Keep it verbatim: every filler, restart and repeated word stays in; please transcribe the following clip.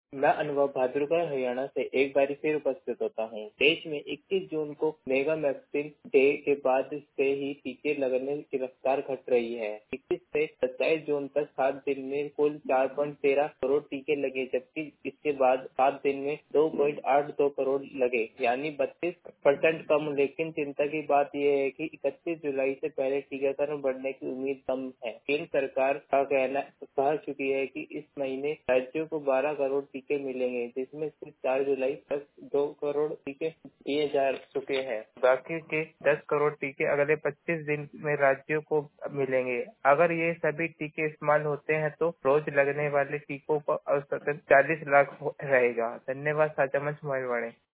मैं अनुभव भाद्रकर हरियाणा से एक बार फिर उपस्थित होता हूँ। देश में इक्कीस जून को मेगा वैक्सीन डे के बाद से ही टीके लगने की रफ्तार घट रही है। इक्कीस से सत्ताईस जून तक सात दिन में कुल चार पॉइंट तेरह करोड़ टीके लगे, जबकि इसके बाद सात दिन में दो पॉइंट आठ दो करोड़ लगे, यानी बत्तीस परसेंट कम। लेकिन चिंता की बात यह है कि इकतीस जुलाई से पहले टीकाकरण बढ़ने की उम्मीद कम है। केंद्र सरकार का कहना कह चुकी है कि इस महीने राज्यों को बारह करोड़ टीके मिलेंगे, जिसमें से चार जुलाई तक दो करोड़ टीके दिए जा चुके हैं। बाकी के दस करोड़ टीके अगले पच्चीस दिन में राज्यों को मिलेंगे। अगर ये सभी टीके इस्तेमाल होते हैं तो रोज लगने वाले टीकों का औसतन चालीस लाख रहेगा। धन्यवाद। साझा मंच मोबाइल वाले।